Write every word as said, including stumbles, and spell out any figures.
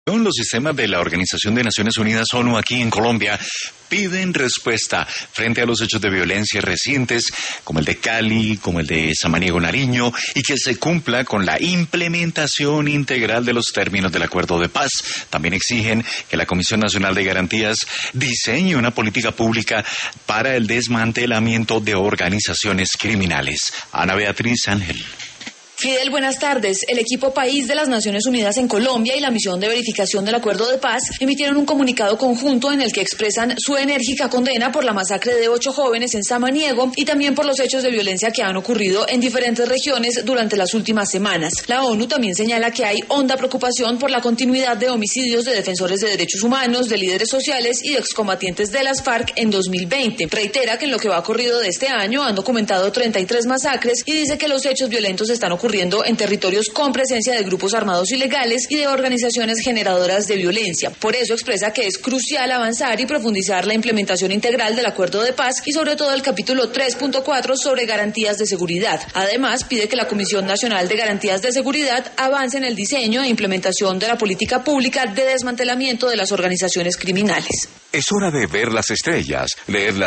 Los sistemas de la Organización de Naciones Unidas, ONU, aquí en Colombia, piden respuesta frente a los hechos de violencia recientes, como el de Cali, como el de Samaniego, Nariño, y que se cumpla con la implementación integral de los términos del acuerdo de paz. También exigen que la Comisión Nacional de Garantías diseñe una política pública para el desmantelamiento de organizaciones criminales. Ana Beatriz Ángel. Fidel, buenas tardes. El equipo País de las Naciones Unidas en Colombia y la misión de verificación del acuerdo de paz emitieron un comunicado conjunto en el que expresan su enérgica condena por la masacre de ocho jóvenes en Samaniego y también por los hechos de violencia que han ocurrido en diferentes regiones durante las últimas semanas. La ONU también señala que hay honda preocupación por la continuidad de homicidios de defensores de derechos humanos, de líderes sociales y de excombatientes de las FARC en dos mil veinte. Reitera que en lo que va corrido de este año han documentado treinta y tres masacres y dice que los hechos violentos están ocurriendo en territorios con presencia de grupos armados ilegales y de organizaciones generadoras de violencia. Por eso expresa que es crucial avanzar y profundizar la implementación integral del acuerdo de paz y sobre todo el capítulo tres punto cuatro sobre garantías de seguridad. Además, pide que la Comisión Nacional de Garantías de Seguridad avance en el diseño e implementación de la política pública de desmantelamiento de las organizaciones criminales. Es hora de ver las estrellas, leer las